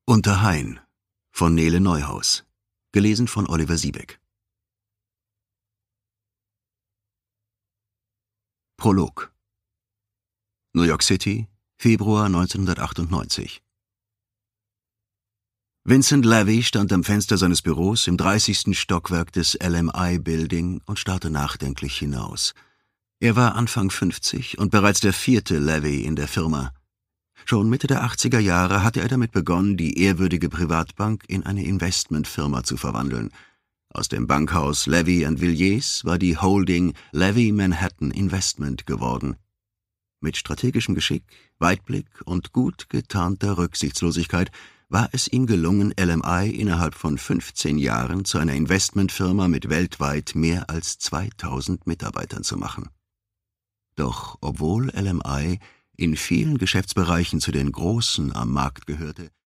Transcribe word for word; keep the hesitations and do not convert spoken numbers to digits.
Unter Hain von Nele Neuhaus. Gelesen von Oliver Siebeck. Prolog. New York City, Februar neunzehnhundertachtundneunzig. Vincent Levy stand am Fenster seines Büros im dreißigsten Stockwerk des L M I-Building und starrte nachdenklich hinaus. Er war Anfang fünfzig und bereits der vierte Levy in der Firma. Schon Mitte der achtziger Jahre hatte er damit begonnen, die ehrwürdige Privatbank in eine Investmentfirma zu verwandeln. Aus dem Bankhaus Levy and Villiers war die Holding Levy Manhattan Investment geworden. Mit strategischem Geschick, Weitblick und gut getarnter Rücksichtslosigkeit war es ihm gelungen, L M I innerhalb von fünfzehn Jahren zu einer Investmentfirma mit weltweit mehr als zweitausend Mitarbeitern zu machen. Doch obwohl L M I in vielen Geschäftsbereichen zu den Großen am Markt gehörte,